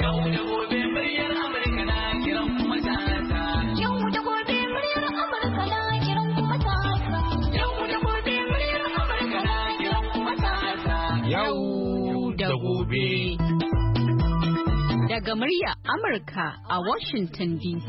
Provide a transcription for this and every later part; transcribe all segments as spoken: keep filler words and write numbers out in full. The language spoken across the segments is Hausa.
Yau da gobe muryar Amurka na kiran kuma ta Yau da gobe muryar Amurka na kiran kuma ta Yau da gobe muryar Amurka na kiran kuma ta Yau da gobe. Daga muryar Amurka a Washington D C.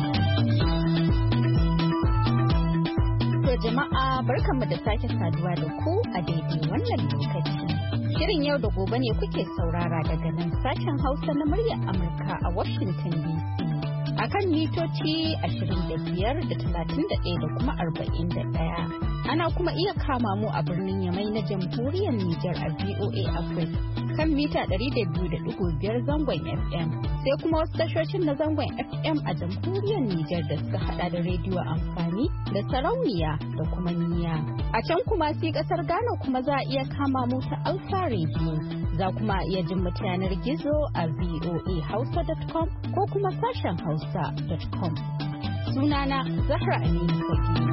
To jama'a barkanmu da sake saduwa da ku a daidai wannan lokaci. Shirin yau da gobe ne kuke saurara daga nan sashen Hausa na muryar Amurka a Washington D C. A kan mitoci ashirin da biyar da talatin da ɗaya da kuma arba'in da ɗaya. Ana kuma iya kama mu a birnin Yamai na Jamhuriyar Nijar a V O A Africa kan mita ɗari da biyu da ɗigo biyar zangon F M. Sai kuma wasu tashoshin na zangon F M a Jamhuriyar Nijar da suka hada da rediyo amfani da sarauniya da kuma niya. A can kuma sai kasar Ghana kuma za a iya kama mu ta Alpha Radio. Za kuma iya jin mu ta yanar gizo a v o a hausa dot com ko kuma sashen hausa dot com. Sunana Zahra Aminu Fage.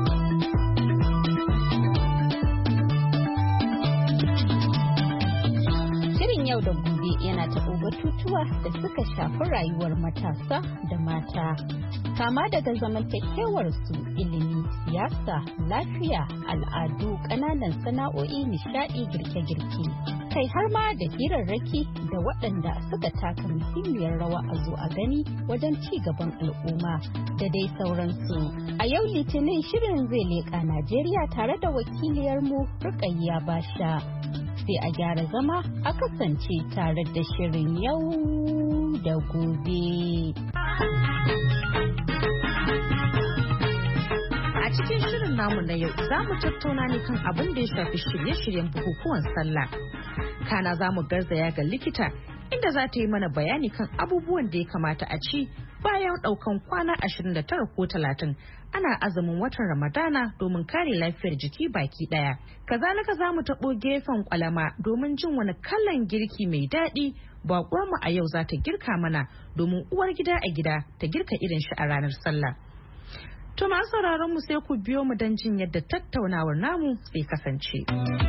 Yau da gobe yana taɓo batutuwa da suka shafi rayuwar matasa da mata, kama daga zamantakewar su, ilimi, siyasa, lafiya, al'adu, ƙananan sana'o'i, nishaɗi, girke-girke, kai har ma da hirarraki da waɗanda suka taka muhimmiyar rawa a zo a gani wajen ci gaban al'umma da dai sauransu. A yau Litinin shirin zai leƙa Najeriya tare da wakiliyarmu Rukayya Basha. Sai a gyara zama a kasance tare da shirin yau da gobe. A cikin shirin namu na yau za mu tattauna ne kan abin da ya shafi shirye-shiryen bukukuwan sallah. Kana za mu garzaya ga likita inda za ta yi mana bayani kan abubuwan da ya kamata a ci bayan ɗaukan kwana ashirin da tara ko talatin ana azumin watan Ramadana domin kare lafiyar jiki baki ɗaya. Kazalika za mu taɓo gefen kwalama domin jin wani kalan girki mai daɗi baƙuwarmu a yau za ta girka mana domin uwar gida a gida ta girka irin shi a ranar sallah. To masu sauraron mu sai ku biyo mu don jin yadda tattaunawar namu zai kasance.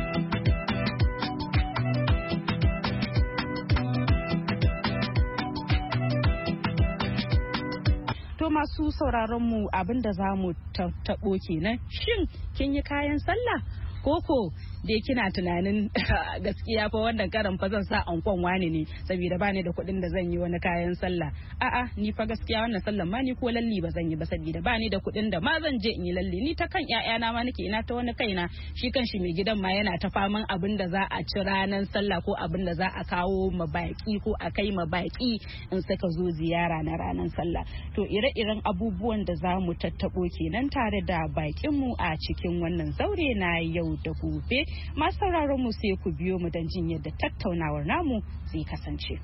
To masu sauraron mu abinda za mu taɓo kenan. Shin kin yi kayan sallah? Koko dai kina tunanin gaskiya fa wannan karan fa zan sa ankon wani ne saboda bani da kuɗin da zan yi wani kayan sallah. A'a ni fa gaskiya wannan sallan ma ni ko lalli ba zan yi ba saboda bani da kuɗin da ma zan je in yi lalli. Ni ta kan ƴaƴana ma nake ina ta wani kaina shi kanshi mai gidan ma yana ta faman abin da za a ci ranar sallah ko abin da za a kawo ma baki ko a kai ma baki in saka zo ziyara na ranar sallah. To ire-iren abubuwan da za mu tattabo kenan tare da bakin mu a cikin wannan zaure na yau da gobe. Masu sauraron mu sai ku biyo mu don jin yadda tattaunawar namu zai kasance.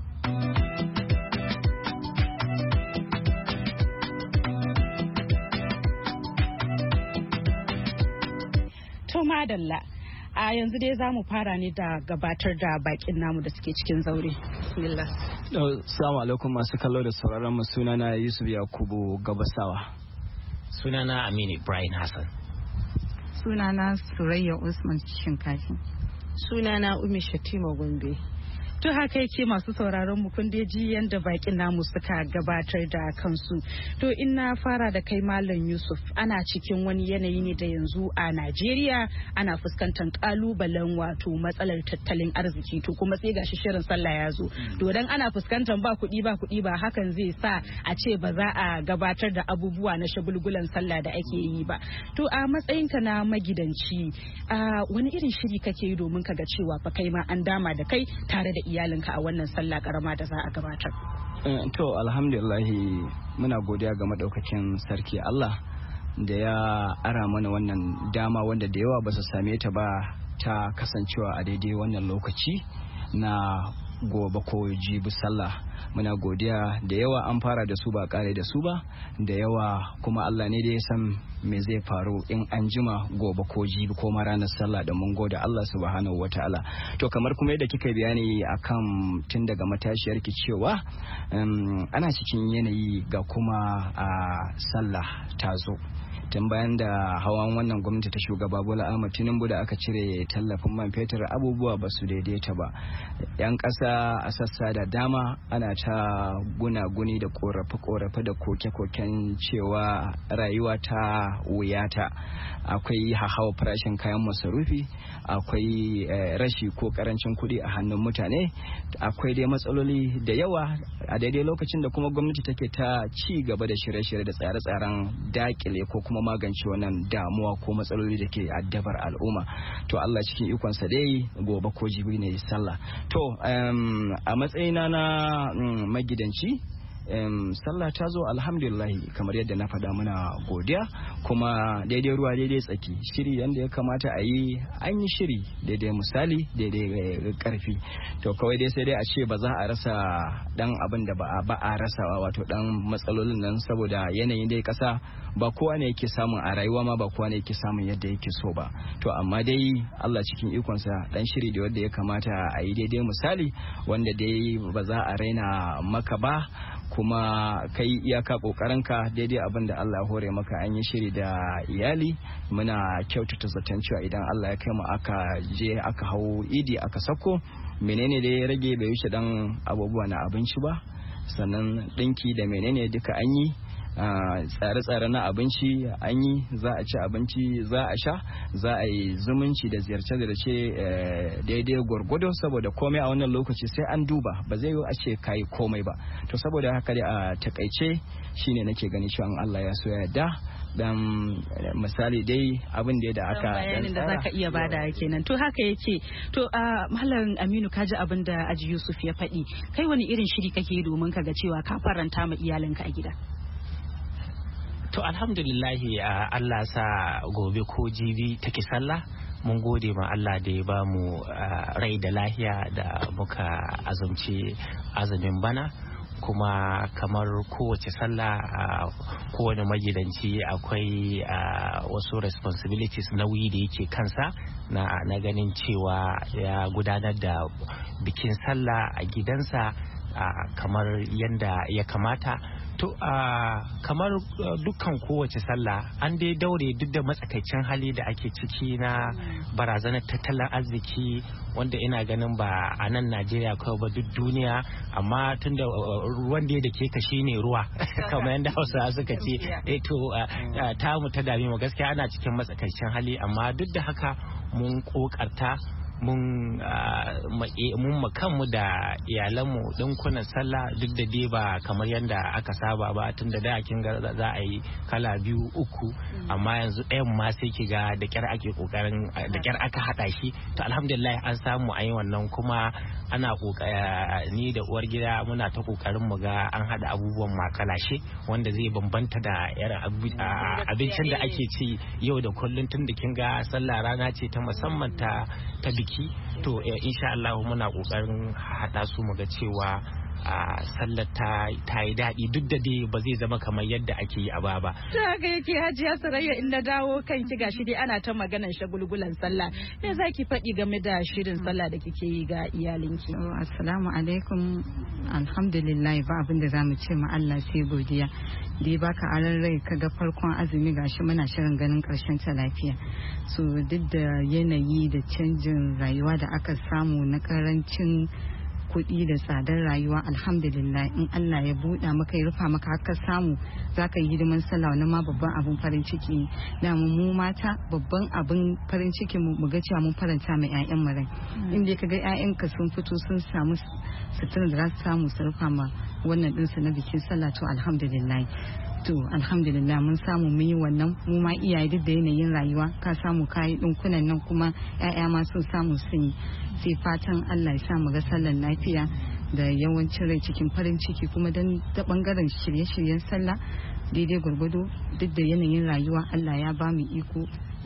To madalla, a yanzu dai za mu fara ne da gabatar da bakin namu da suke cikin zaure. Bismillah. Assalamu alaikum masu kallo da sauraron mu, sunana Yusuf Yakubu Gabasawa. Sunana Aminu Ibrahim Hassan. Sunana Surayya Usman Shinkafi. Sunana Umi Shatima Gombe. To haka yake masu sauraron mu kun ji yanda bakin namu suka gabatar da kansu. To in na fara da kai Malam Yusuf, ana cikin wani yanayi ne da yanzu a Najeriya ana fuskantar kalubalen wato matsalar tattalin arziki, to kuma sai gashi shirin sallah ya zo. To dan ana fuskantar ba kuɗi ba kuɗi ba hakan zai sa a ce ba za a gabatar da abubuwa na shagulgulan sallah da ake yi ba. To a matsayinka na magidanci, a wani irin shiri kake yi domin ka ga cewa fa kai ma an dama da kai tare da iyalinka a wannan sallah karama da za a gabatar? To alhamdulillahi muna godiya ga madaukakin sarki Allah da ya ara mana wannan dama wanda da yawa ba su same ta ba ta kasancewa a daidai wannan lokaci na gobe ko jibi sallah. Muna godiya da yawa an fara da su ba kare da su ba, da yawa kuma Allah ne da ya san me zai faru in an jima gobe ko jibi ko ma ranar sallah, da mun gode Allah subhanahu wataala. To kamar kuma yadda kika bayani akan tun daga matashiyar ki cewa um, ana cikin yanayi ga kuma a uh, sallah ta zo. tun bayan da hawan wannan gwamnati ta shugaba Bola Ahmed Tinubu da aka cire tallafin man fetur abubuwa ba su daidaita ba. Yan ƙasa a sassa da dama ana ta gunaguni da korafe-korafe da koke-koken cewa rayuwa ta wuyata. Akwai hahawa farashin kayan masarufi, akwai rashi ko karancin kuɗi a hannun mutane, akwai dai matsaloli da yawa a daidai lokacin da kuma gwamnati take ta ci gaba da shirye-shirye da tsare-tsaren dakile ko kuma magance wannan damuwa ko matsaloli da ke addabar al'umma. To Allah cikin ikonsa dai gobe ko jibi ne sallah. To um, a matsayina na um, magidanci Um, sallah ta zo alhamdulillah kamar yadda na faɗa muna godiya kuma daidai ruwa daidai tsaki, shiri yadda ya kamata a yi an yi shiri daidai misali daidai karfi. To kawai dai sai dai a ce ba za a rasa dan abin da ba a rasawa, wato dan matsalolin nan, saboda yanayin dai kasa ba kowa ne yake samun a rayuwa ma ba kowa ne yake samun yadda yake so ba. To amma dai Allah cikin ikonsa dan shiri da wanda ya kamata a yi daidai misali wanda dai ba za a raina maka ba, kuma kai iyaka kokarinka daidai abin da Allah hore maka. An yi shiri da iyali, muna kyautata zaton cewa idan Allah ya kai mu aka je aka hau idi aka sako, menene da ya rage bai wuce dan abubuwa na abinci ba, sannan dinki da menene duka an yi. Uh, tsare-tsare na abinci an yi, za a ci abinci, za a sha, za a yi zumunci da ziyarce-ziyarce uh, daidai gwargwado, saboda komai a wannan lokaci sai an duba, ba zai yi a ce kayi komai ba. To saboda haka dai a takaice shine nake gani cewa Allah ya so ya yarda dan misali dai abin da da aka bayanin da zaka iya bada kenan. To haka yake. To uh, Malam Aminu, kaji abin da Aji Yusuf ya faɗi, kai wani irin shiri kake domin ka ga cewa ka faranta ma iyalinka a gida? To alhamdulillahi uh, Allah sa gobe ko jibi take sallah, mun gode ma Allah da ya ba mu uh, rai da lahiya da muka azumci azumin bana. Kuma kamar kowace sallah uh, kowane magidanci akwai uh, wasu responsibilities nauyi da yake kansa na, na ganin cewa ya gudanar da bikin sallah a gidansa uh, kamar yadda ya kamata. To uh, kamar uh, dukkan kowace sallah an dai daure duk da matsakaicin hali da ake ciki na barazanar tattalin arziki, wanda ina ganin ba a nan Najeriya kawai ba duk duniya, amma tunda uh, ruwan da da ke ka shine ruwa kamar yadda Hausa suka ce eh to uh, uh, ta mu ta dame mu gaskiya ana cikin matsakaicin hali, amma duk da haka mun kokarta mun mun makanmu da iyalanmu dinkunan sallah, duk da dai ba kamar yadda aka saba ba, tun da da kin ga za a yi kala biyu uku, amma yanzu ɗayan ma sai ki ga da kyar ake kokarin da kyar aka hada shi. To alhamdulillah an samu a yi wannan, kuma ana kokari ni da uwar gida muna ta kokarin mu ga an hada abubuwan makalashe wanda zai bambanta da irin abincin da ake ci yau da kullun, tun da kin ga sallah rana ce ta musamman ta ta biki. To eh, insha Allah muna kokarin hada su mu ga cewa a sallar ta ta yi daɗi, duk da dai ba zai zama kamar yadda ake yi a baya ba. Ta haka yake Hajiya Sarayya, in na dawo kan ki gashi dai ana ta maganar shagulgulan sallah, me zaki faɗi game da shirin sallah da kike yi ga iyalinki? Assalamu alaikum, alhamdulillah ba abin da zamu ce ma Allah sai godiya. Dai baka aran rai kaga farkon azumi gashi muna shirin ganin karshen ta lafiya. So duk da yanayi da canjin rayuwa da aka samu na karancin kuɗi da tsadar rayuwa, alhamdulillah in Allah ya buɗa maka ya rufa maka haka samu za ka yi hidiman sallah, wani ma babban abin farin ciki. Da mu mata babban abin farin ciki mu ga cewa mun faranta mai ƴaƴan mu rai. Inda ka ga ƴaƴanka sun fito sun samu sutura da za su samu su rufa ma wannan ɗinsu na bikin sallah, to alhamdulillah. To alhamdulillah mun samu mun yi wannan, mu ma iyaye duk da yanayin rayuwa ka samu kayi dinkunan nan, kuma ƴaƴa ma sun samu sun yi. Sai fatan Allah ya sa mu ga sallar lafiya da yawancin rai cikin farin ciki, kuma dan ta bangaren shirye-shiryen sallah daidai gwargwado duk da yanayin rayuwa Allah ya ba mu iko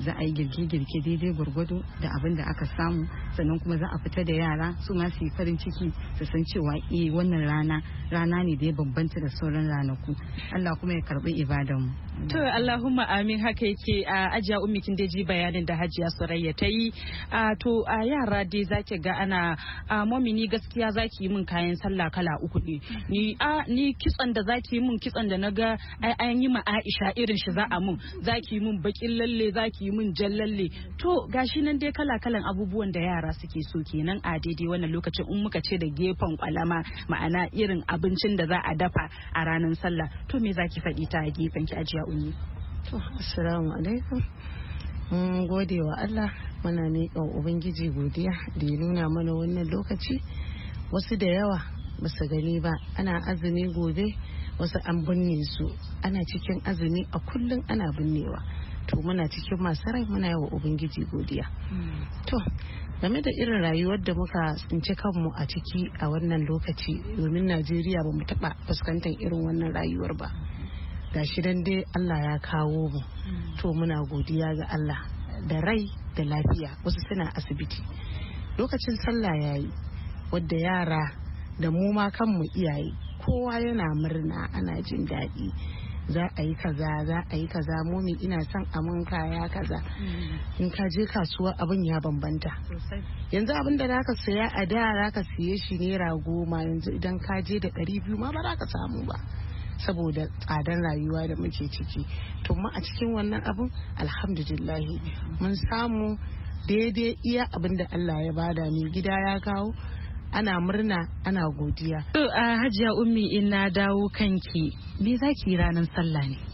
za a yi girke-girke daidai gwargwado da abin da aka samu, sannan kuma za a fita da yara su ma su yi farin ciki su san cewa eh wannan rana rana ne da ya bambanta da sauran ranaku. Allah kuma ya karbi ibadanmu. To Allahumma amin. Haka yake a Hajiya Ummi kin ji bayanin da Hajiya Surayya ta yi. To a yara dai zaki ga ana momini gaskiya zaki yi min kayan sallah kala uku ne. Ni a ni kitson da zaki yi min kitson da naga ai an yi ma Aisha irin shi za a mun. Zaki yi min bakin lalle, zaki yi min jan lalle. To gashi nan dai kala kalan abubuwan da yara suke so kenan a daidai wannan lokacin in muka ce da gefen kwalama, ma'ana irin abincin da za a dafa a ranar sallah. To me zaki faɗi ta gefen ki Hajiya Ummi? To assalamu alaikum. Mun gode wa Allah, muna miƙa Ubangiji godiya da ya nuna mana wannan lokaci. Wasu da yawa ba su gani ba, ana azumi gobe, wasu an binne su, ana cikin azumi a kullum ana binnewa. To muna cikin masu rai, muna yi wa Ubangiji godiya. To game da irin rayuwar da muka tsinci kanmu a ciki a wannan lokaci, domin Najeriya ba mu taɓa fuskantar irin wannan rayuwar ba. Gashi dan dai Allah ya kawo mu, to muna godiya ga Allah da rai da lafiya. Wasu suna asibiti, lokacin sallah yayi wadda yara da mu ma kanmu iyaye kowa yana murna, ana jin daɗi. Za a yi kaza, za a yi kaza, momi ina son amin kaya kaza. In ka je kasuwa abin ya bambanta. Yanzu abin da zaka saya a da zaka siye shi naira goma, yanzu idan ka je da ɗari biyu ma ba za ka samu ba, saboda tsadar rayuwa da muke ciki. To ma a cikin wannan abun alhamdulillahi mun samu daidai iya abin da Allah ya bada, ne gida ya kawo, ana murna, ana godiya. To a Hajiya Ummi, in na dawo kanki, me za ki yi ranar sallah ne?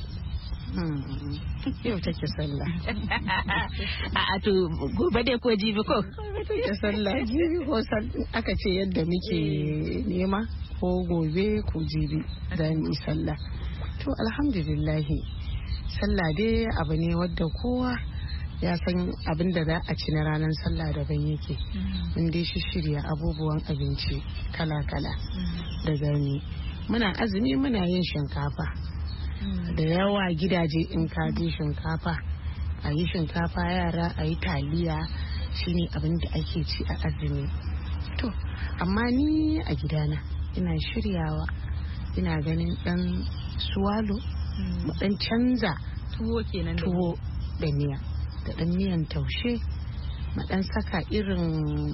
Yau take sallah. A to gobe dai ko jibi ko? Gobe take sallah, jibi ko aka ce yadda muke nema, ko gobe ko jibi za mu yi sallah. To alhamdulillahi, sallah dai abu ne wadda kowa ya san abin da za a ci na ranar sallah daban yake. Mun dai shi shirya abubuwan abinci kala-kala da zani. Muna azumi muna yin shinkafa da yawa gidaje. In ka je shinkafa, a yi shinkafa, yara a yi taliya, shine abin da ake ci a azumi. To amma ni a gidana ina shiryawa, ina ganin dan suwalo mu dan canza tuwo kenan, tuwo da miya da dan miyan taushe, mu dan saka irin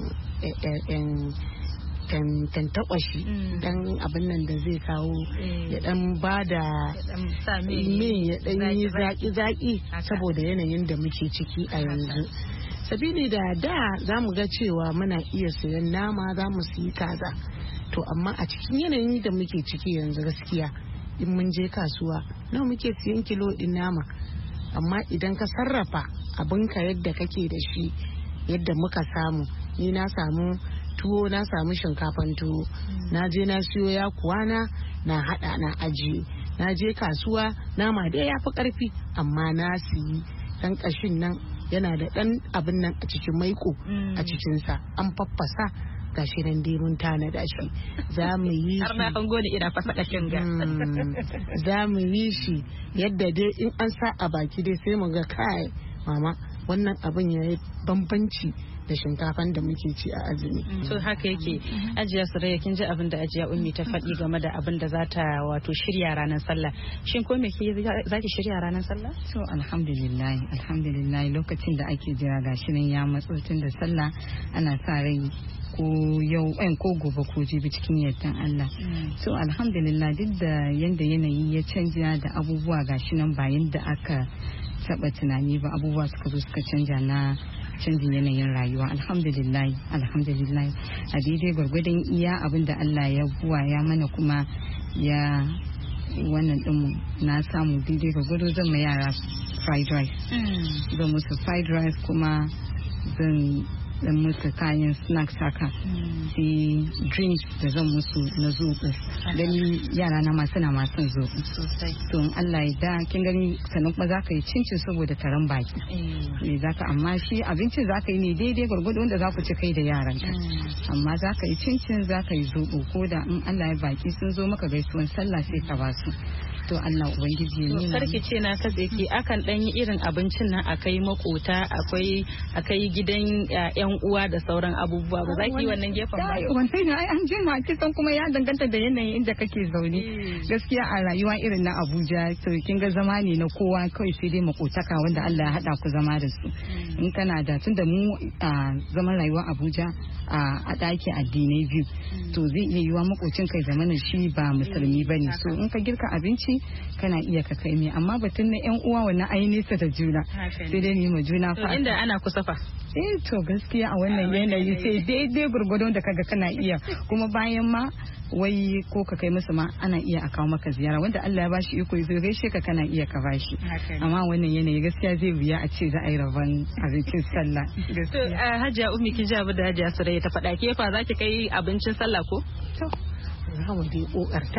tantakwashi, dan abin nan da zai kawo ya dan bada min ya dan yi zaki-zaki saboda yanayin da muke ciki a yanzu. Sabili da da za mu ga cewa muna iya sayan nama, za mu siyi kaza. To amma a cikin yanayin da muke ciki yanzu gaskiya, in mun je kasuwa nawa muke siyan kilo din nama, amma idan ka sarrafa abinka yadda kake da shi, yadda muka samu, ni na samu tuwo, na samu shinkafan tuwo, na je na siyo ya kuwana na hada na ajiye, na je kasuwa nama dai ya fi karfi, amma na siyi dan kashin nan yana da dan abin nan a cikin maiko a cikinsa, an faffasa, gashi nan dai mun tanada shi, za mu yi shi, za mu yi shi yadda dai in an sa a baki dai sai mu ga kai mama wannan abin ya yi bambanci da shinkafan da muke ci a azumi. So haka yake. Ajiya Surayya, kin ji abin da Ajiya Ummi ta faɗi game da abin da za ta wato shirya ranar sallah. Shin ko me ke za ki shirya ranar sallah? So alhamdulillah, alhamdulillah, lokacin da ake jira gashi nan ya matso, tun da sallah ana sa rai ko yau ɗan ko gobe ko jibi cikin yardan Allah. So alhamdulillah, duk da yanda yanayi ya canja da abubuwa gashi nan ba yanda aka taɓa tunani ba, abubuwa suka zo suka canja na canjin yanayin rayuwa. Alhamdulillah, alhamdulillah, a daidai gwargwadon iya abin da Allah ya buwa ya mana, kuma ya wannan din na samu daidai gwargwado. Zan ma yara fried rice, zan musu fried rice, kuma zan dan musu kayan snacks haka, sai drinks da zan musu na zoɓo, dan yara na ma suna ma son zoɓo sosai. To Allah ya da kin gani, sannan kuma zaka yi cincin saboda taron baki, ne zaka, amma shi abincin zaka yi ne daidai gwargwado wanda za ku ci kai da yaran ka, amma zaka yi cincin, zaka yi zoɓo, ko da in Allah ya baki sun zo maka gaisuwan sallah sai ka ba su. to Allah ubangiji ne sarki ce na katse ki akan dan yi irin abincin nan akai makota akwai akai gidan yan uwa da sauran abubuwa ba za ki yi wannan gefen ba wannan ne ai an jima kisan kuma ya danganta da yanayin inda kake zaune gaskiya a rayuwa irin na Abuja to kin ga zama ne na kowa kawai sai dai makotaka wanda Allah ya hada ku zama da su in kana da tunda mu a zaman rayuwa Abuja a daki addinai biyu to zai iya yiwa makocin kai zamanin shi ba musulmi bane so in ka girka abinci kana iya ka kai mai amma batun na yan uwa wannan ai nesa da juna sai dai ni ma juna fa inda ana kusa fa eh to gaskiya a wannan yanayi sai daidai gurgurdon da kaga kana iya kuma bayan ma wai ko ka kai musu ma ana iya a kawo maka ziyara wanda Allah ya bashi iko zai gaishe ka kana iya ka bashi amma wannan yanayi gaskiya zai wuya a ce za a yi rabon abincin sallah gaskiya Hajiya Ummi kin ji abu da Hajiya Suraya ta faɗa ke fa za ki kai abincin sallah ko to za mu dai kokarta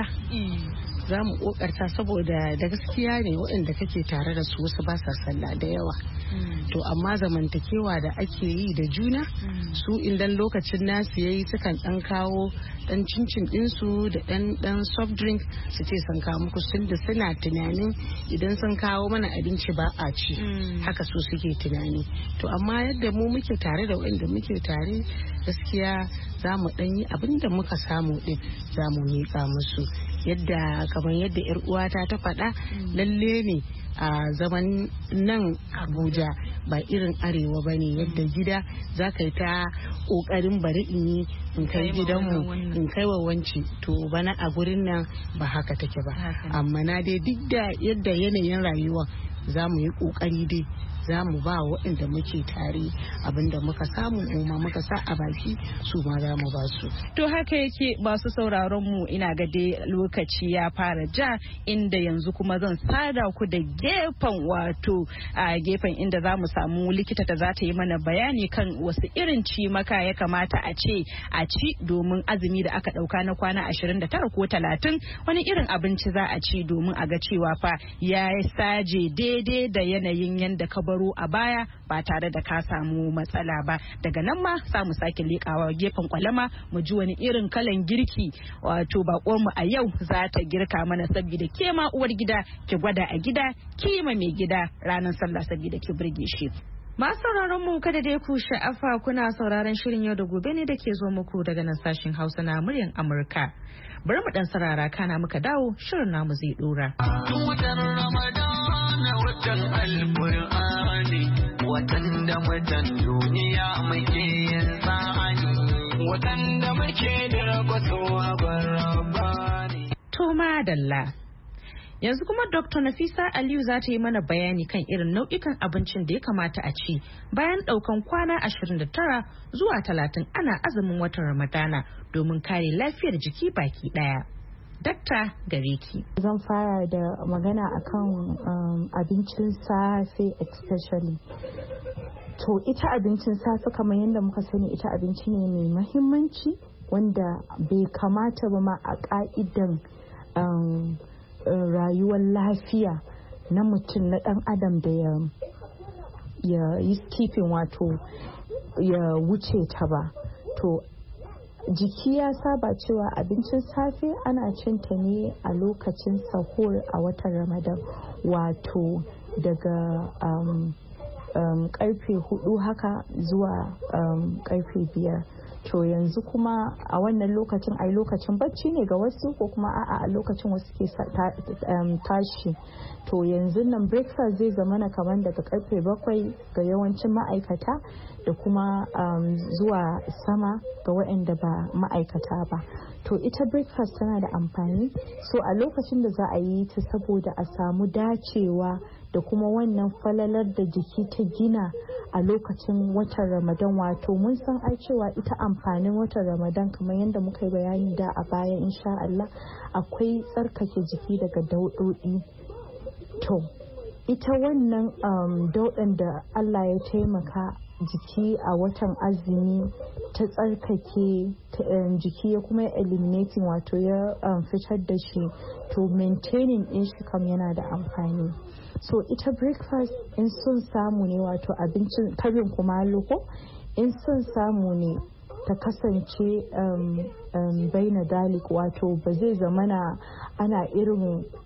za mu kokarta saboda da gaskiya ne waɗanda kake tare da su wasu ba sa sallah da yawa to amma zamantakewa da ake yi da juna su idan lokacin nasu yayi sukan dan kawo dan cincin dinsu da dan dan soft drink su ce sun kawo muku sun da suna tunanin idan sun kawo mana abinci ba a ci haka su suke tunani to amma yadda mu muke tare da waɗanda muke tare gaskiya za mu dan yi abin da muka samu din za mu miƙa musu yadda kamar yadda yar uwata ta faɗa lalle ne a zaman nan Abuja ba irin arewa ba ne yadda gida za ka yi ta ƙoƙarin bari in yi in kai gidanmu in kai wa wanci to bana a gurin nan ba haka take ba amma na dai duk da yadda yanayin rayuwa za mu yi ƙoƙari dai za mu ba waɗanda muke tare abinda muka samu kuma muka sa a baki su ma za mu ba su. To haka yake masu sauraron mu ina ga dai lokaci ya fara ja inda yanzu kuma zan sada ku da gefen wato a gefen inda za mu samu likita da za ta yi mana bayani kan wasu irin cimaka ya kamata a ce a ci domin azumi da aka ɗauka na kwana ashirin da tara ko talatin wani irin abinci za a ci domin a ga cewa fa ya saje daidai da yanayin yadda ka baro a baya ba tare da ka samu matsala ba daga nan ma za mu sake leƙawa gefen kwalama mu ji wani irin kalan girki wato bakon mu a yau za ta girka mana saboda ke ma uwar gida ki gwada a gida kima mai gida ranar sallah saboda ki burge shi. Masu sauraron mu kada dai ku sha'afa kuna sauraron shirin yau da gobe ne da ke zo muku daga nan sashen Hausa na muryar Amurka. Bari mu dan sarara kana muka dawo shirin namu zai dora. Watan Ramadan watan Alqur'ani watan da mutan duniya muke yin sa'ani watan da muke da ragwato barabani. To madalla. Yanzu kuma Doctor Nafisa Aliyu za ta yi mana bayani kan irin nau'ikan abincin da ya kamata a ci bayan ɗaukan kwana ashirin da tara zuwa talatin ana azumin watan Ramadana domin kare lafiyar jiki baki ɗaya. Dakta gare ki. Zan fara da magana akan um, abincin safe especially. To ita abincin safe kamar yadda muka sani ita abinci ne mai mahimmanci wanda bai kamata ba ma a ka'idan um, rayuwar lafiya na mutum na dan adam da ya ya yi skipping wato ya wuce ta ba. To jiki ya saba cewa abincin safe ana cinta ne a lokacin sahur a watan Ramadan wato daga um, um, karfe hudu haka zuwa um, karfe biyar. To yanzu kuma a wannan lokacin ai lokacin bacci ne ga wasu ko kuma a'a a lokacin wasu ke tashi. To yanzu nan breakfast zai zama na kamar daga karfe bakwai ga yawancin ma'aikata da kuma um, zuwa sama ga waɗanda ba ma'aikata ba. To ita breakfast tana da amfani so a lokacin da za a yi ta saboda a samu dacewa da kuma wannan falalar da jiki ta gina a lokacin watan Ramadan wato mun san ai cewa ita amfanin watan Ramadan kamar yadda muka yi bayani da a baya insha Allah akwai tsarkake jiki daga daudodi. To ita wannan um, daudan da Allah ya taimaka jiki a watan azumi ta tsarkake um, jiki ya kuma eliminating wato ya um, fitar da shi to maintaining din shi kam yana da amfani. So ita breakfast in sun samu ne wato abincin karin kumallo ko in sun samu ne ta kasance um, um, baina dalik wato ba zai zamana ana irin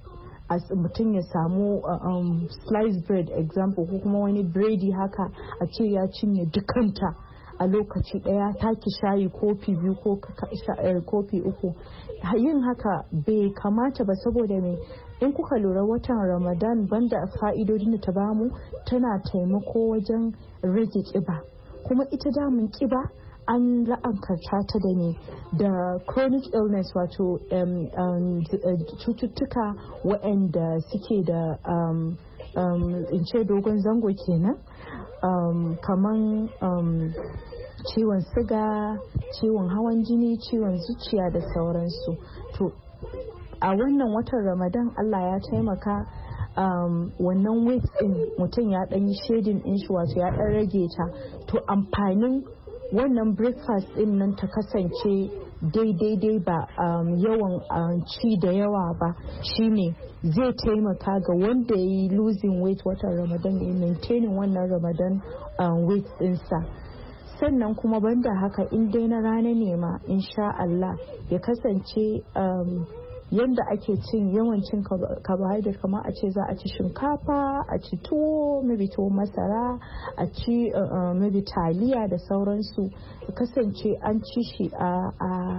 mutum ya samu um, slice bread example ko kuma wani biredi haka a ce ya cinye dukanta a lokaci daya taki shayi kofi biyu ko kofi uku. Yin haka bai kamata ba, saboda mai in kuka lura watan Ramadan banda fa'idodin da ta bamu tana taimako wajen rage kiba, kuma ita damun kiba an la'ankarta ta da ne da chronic illness wato um, um, cututtuka waɗanda suke da um, um, in ce dogon zango kenan um, kaman um, ciwon siga, ciwon hawan jini, ciwon zuciya da sauransu. To a wannan watan Ramadan Allah ya taimaka um, wannan weight din mutum ya ɗan yi shedin din shi wato ya ɗan rage ta. To amfanin wannan breakfast din nan ta kasance daidai ba um, yawan um, ci da yawa ba, shine zai taimaka ga wanda ya yi losing weight watan Ramadan ya maintaining wannan Ramadan um, weight dinsa. Sannan kuma banda haka in dai na rana ne ma insha Allah ya kasance um, yadda ake cin yawan cin carbohydrate, kamar a ce za a ci shinkafa, a ci tuwo, maybe tuwo masara, a ci uh, uh, maybe taliya da sauransu, ya kasance an ci shi a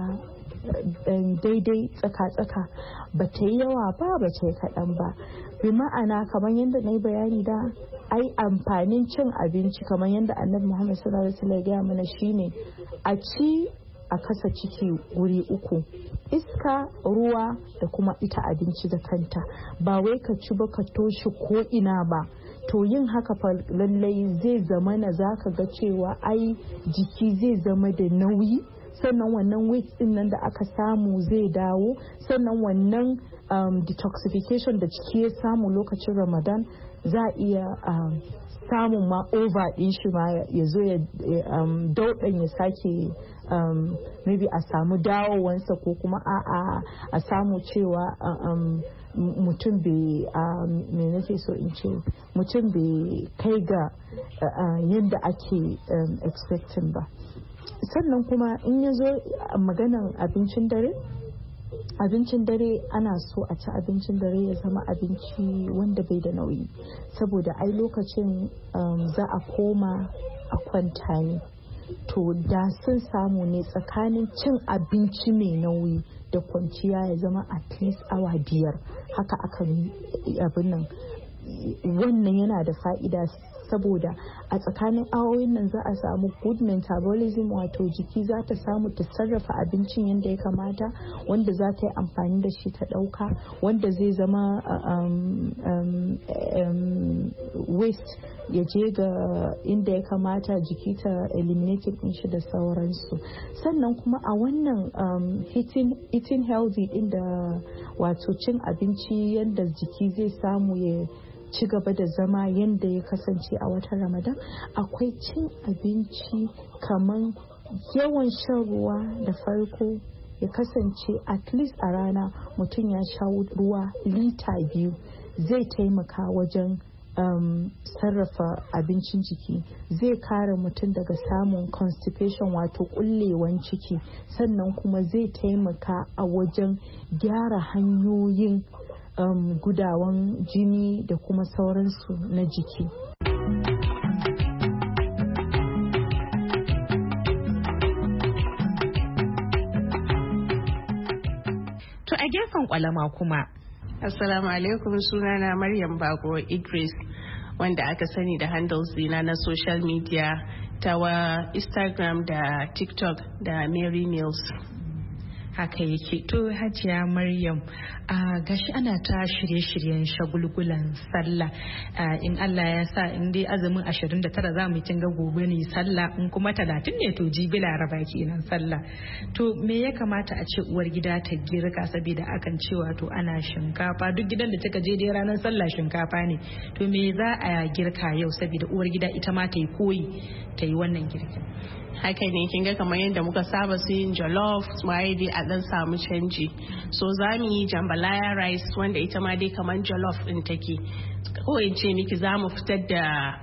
daidai tsaka-tsaka, ba ta yi yawa ba ba ta yi kaɗan ba. Bi ma'ana kamar yadda na yi bayani da ai amfanin cin abinci kamar yadda annabi Muhammad sallallahu alaihi wasallam ya gaya mana shine a ci a kasa ciki wuri uku: iska, ruwa da kuma ita abinci da kanta. Ba wai ka ci ba ka toshe ko ina ba. To yin haka fa lallai zai zama na zaka ga cewa ai jiki zai zama da nauyi, sannan wannan weight din nan da aka samu zai dawo, sannan wannan um, detoxification da jiki ya samu lokacin Ramadan za a iya um, samun ma over din shi ma ya zo ya um, daudan ya sake um, maybe a samu dawowansa ko kuma a a samu cewa um, mutum bai me nake so in ce mutum bai kai ga yadda ake um, expecting ba. Sannan kuma in ya zo maganan abincin dare, abincin dare ana so a ci abincin dare ya zama abinci wanda bai da nauyi, saboda ai lokacin um, za a koma a kwanta ne. To da sun samu ne tsakanin cin abinci mai nauyi da kwanciya ya zama at least awa biyar, haka aka yi abin nan. Wannan yana da fa'ida saboda a tsakanin awoyin nan za a samu good metabolism, wato jiki za ta samu ta sarrafa abincin yadda ya kamata, wanda za ta yi amfani da shi ta ɗauka, wanda zai zama um, um, um, waste ya je ga inda ya kamata jiki ta eliminating din shi da sauransu. Sannan kuma a wannan um, eating, eating healthy din da wato cin abinci yadda jiki zai samu ya ci gaba da zama yadda ya kasance a watan Ramadan, akwai cin abinci kaman yawan shan ruwa. Da farko ya kasance at least a rana mutum ya sha ruwa lita biyu, zai taimaka wajen um, sarrafa abincin jiki, zai kare mutum daga samun constipation wato kullewan ciki, sannan kuma zai taimaka a wajen gyara hanyoyin Um, gudawan jini da kuma sauransu na jiki. To a gefen kwalama kuma. Assalamu alaikum, sunana Maryam Bako Idris, wanda aka sani da handles dina na social media ta wa Instagram da TikTok da Mary Mills. Haka yake. To Hajiya Maryam, a gashi ana ta shirye-shiryen shagulgulan sallah, in Allah ya sa in dai azumin ashirin da tara za mu kinga gobe ne sallah, in kuma talatin ne to jibi laraba kenan sallah. To me ya kamata a ce uwar gida ta girka, saboda akan cewa to ana shinkafa, duk gidan da take je dai ranar sallah shinkafa ne. To me za a girka yau saboda uwar gida ita ma ta yi koyi ta yi wannan girkin? Haka ne, kin ga kamar yadda muka saba su yin jollof, waye dai a dan samu canji. So za mu yi jambalaya rice wanda ita ma dai kamar jollof din take. Ko in ce miki za mu fitar da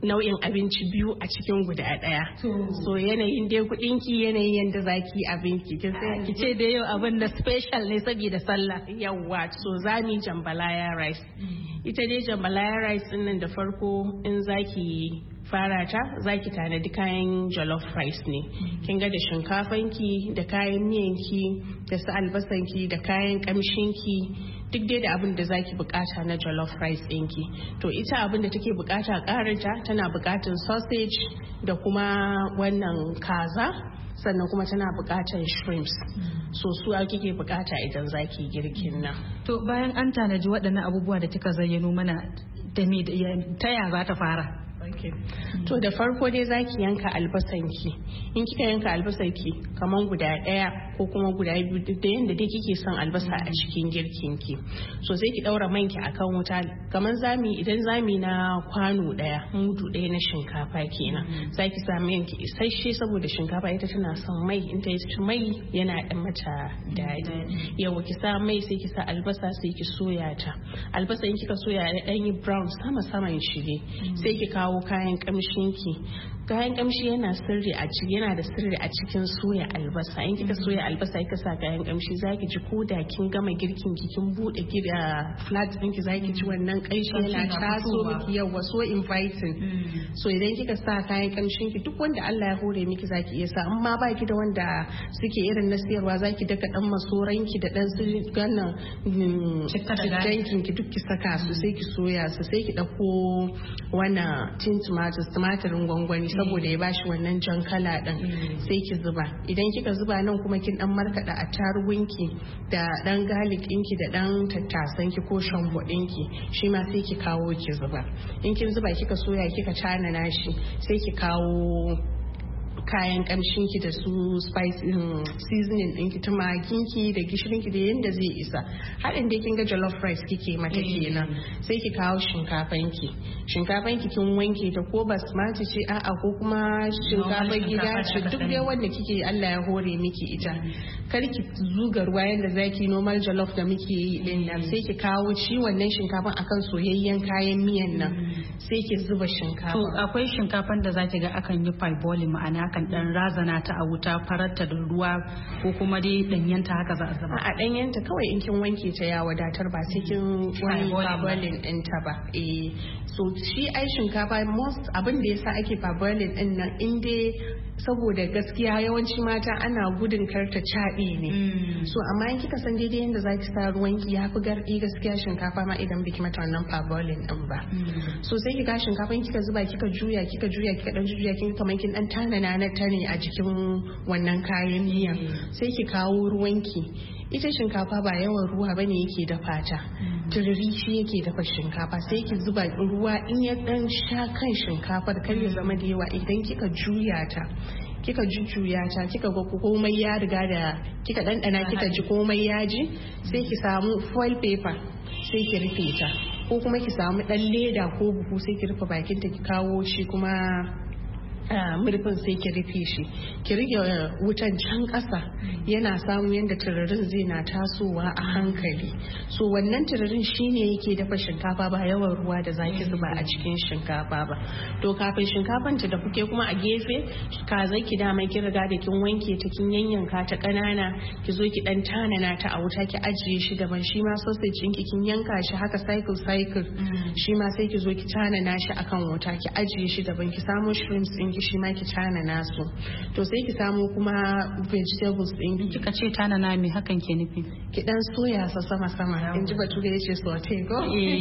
nau'in abinci biyu a cikin guda ɗaya. So yanayin dai kuɗin ki yanayin yanda zaki abinki kin sai ki ce da yau abin da special ne saboda sallah. Yawwa so zamu jambalaya rice. Ita dai jambalaya rice din nan da farko in zaki fara ta zaki tanadi kayan jollof rice ne. Kin ga da shinkafanki da kayan miyanki da su albasanki da kayan kamshinki duk dai da abin da zaki bukata na jollof rice ɗinki. To ita abin da take bukata ƙarinta tana bukatan sausage da kuma wannan kaza sannan kuma tana bukatan shrimps. So su kike bukata idan zaki girkin nan. To bayan an tanaji waɗannan abubuwa da kika zayyano mana da me ta ya za ta fara? Okay. To da farko dai zaki yanka albasanki. In kika yanka albasanki kaman guda ɗaya ko kuma guda biyu da yanda dai kike son albasa a cikin girkinki. So sai ki daura manki akan wuta kaman zami idan zami na kwano ɗaya mudu ɗaya na shinkafa kenan. Zaki sa manki isasshe saboda shinkafa ita tana son mai in ta yi mai yana dan mata daɗi. Yawa ki sa mai sai ki sa albasa sai ki soya ta. Albasa in kika soya ya dan yi brown sama saman shi ne. Sai ki kawo kayan kamshinki. Kayan kamshi yana sirri a ciki yana da sirri a cikin soya albasa. In kika soya albasa kika sa kayan kamshi zaki ji ko da kin gama girkin ki kin bude gida flat ɗinki zaki ji wannan kanshi yana taso miki yawa so inviting. So idan kika sa kayan kamshin ki duk wanda Allah ya hore miki zaki iya sa amma ba ki da wanda suke irin na siyarwa zaki daka dan masoran ki da dan su gannan cikin ki duk ki saka su sai ki soya su sai ki dauko wannan tin tomatoes tumatirin gwangwani saboda ya bashi wannan jan kala din sai ki zuba idan kika zuba nan kuma kin dan markada attarugunki da dan garlic ɗinki da dan tattasan ki ko shambo ɗinki shi ma sai ki kawo ki zuba in kin zuba kika soya kika tanana shi sai ki kawo kayan kamshin ki da su spice seasoning ɗinki tumakin ki da gishirin ki da yanda zai isa haɗin da kin ga jollof rice kike mata kenan sai ki kawo shinkafan ki shinkafan ki kin wanke ta ko basmati ce a'a ko kuma shinkafar gida ce duk dai wanda kike Allah ya hore miki ita kar ki zuga ruwa yanda zaki normal jollof da muke yi din nan sai ki kawo ci wannan shinkafan akan soyayyen kayan miyan nan sai ki zuba shinkafa to akwai shinkafan da zaki ga akan yi parboiling ma'ana kan dan razana ta a wuta fararta da ruwa ko kuma dai danyanta haka za a zama a danyanta kawai in kin wanke ta ya wadatar ba sai kin wani parboiling din ta ba eh so shi ai shinkafa most abin da yasa ake parboiling din nan in dai saboda gaskiya yawanci mata ana gudun karta caɗe ne so amma in kika san daidai yadda zaki sa ruwanki ya fi garɗi gaskiya shinkafa ma idan biki mata wannan parboiling din ba so sai kika shinkafa kika zuba kika juya kika juya kika dan juya kin kamar kin dan tanana na tane a jikin wannan kayan miya sai ki kawo ruwanki ita shinkafa ba yawan ruwa bane yake dafa ta tururi shi yake dafa shinkafa sai ki zuba ruwa in ya dan sha kan shinkafar kar ya zama da yawa idan kika juya ta kika jujjuya ta kika ga komai ya riga da kika dandana kika ji komai ya ji sai ki samu foil paper sai ki rufe ta ko kuma ki samu dan leda ko buhu sai ki rufe bakin ta ki kawo shi kuma murfin sai ki rufe shi ki rike wutan can ƙasa yana samu yadda turarin zai na tasowa a hankali so wannan turarin shine yake dafa shinkafa ba yawan ruwa da zaki zuba a cikin shinkafa ba to kafin shinkafan ta da kuke kuma a gefe kazai ki dama ki riga da kin wanke ta kin yanyanka ta kanana ki zo ki dan tanana ta a wuta ki ajiye shi daban shi ma sausage ɗinki kin yanka shi haka cycle cycle shi ma sai ki zo ki tanana shi akan wuta ki ajiye shi daban ki samu shrimps ɗin ki shi ma ki tana nasu to sai ki samu kuma vegetables din kika ce tana na me hakan ke nufi ki dan soya sa sama sama in ji bature yace saute go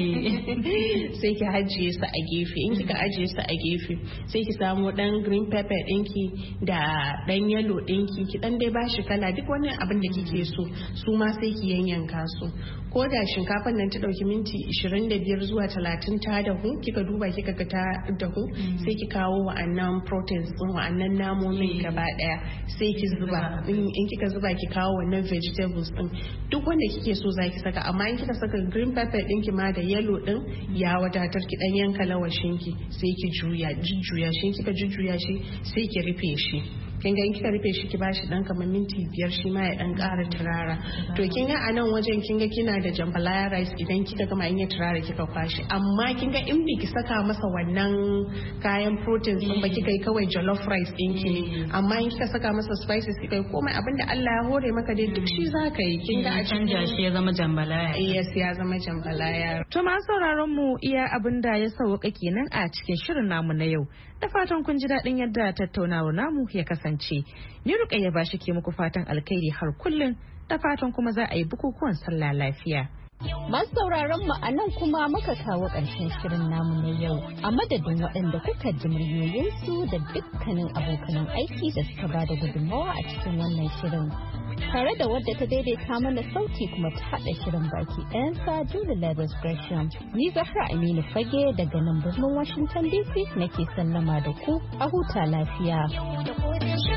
sai ki ajiye su a gefe in kika ajiye su a gefe sai ki samu dan green pepper dinki da dan yellow dinki ki dan dai bashi kala duk wani abin da kike so su ma sai ki yanyanka su ko da shinkafan nan ta dauki minti ishirin da biyar zuwa talatin ta dahu kika duba kika ga ta dahu sai ki kawo wa'annan proteins din wa'annan namomin gaba daya sai ki zuba in kika zuba ki kawo wannan vegetables din duk wanda kike so zaki saka amma in kika saka green pepper din ki ma da yellow din ya wadatar ki dan yanka lawashin ki sai ki juya jujjuya shi kika jujjuya shi sai ki rufe shi kin ga in kika rufe shi ki bashi dan kamar minti biyar shi ma ya dan ƙara turara to kin ga a nan wajen kin ga kina da jambalaya rice idan kika gama in ya turara kika kwashi amma kin ga in biki saka masa wannan kayan protein din ba kika yi kawai jollof rice din ki ne amma in kika saka masa spices kika yi komai abinda Allah ya hore maka dai duk shi zaka yi kin ga a canja shi ya zama jambalaya yes ya zama jambalaya to ma sauraron mu iya abinda ya sauka kenan a cikin shirin namu na yau da fatan kun ji daɗin yadda tattaunawar namu ya kasance ni Rukayya Bashi ke muku fatan alkhairi har kullun da fatan kuma za a yi bukukuwan sallah lafiya. Masu sauraron mu a nan kuma muka kawo ƙarshen shirin namu na yau a madadin waɗanda kuka ji muryoyinsu da dukkanin abokanan aiki da suka ba da gudunmawa a cikin wannan shirin. Tare da wadda ta daidaita mana sauti kuma ta haɗa shirin baki ɗayansa Julie Lagos Gresham. Ni Zahra Aminu Fage daga nan birnin Washington D C nake sallama da ku a huta lafiya.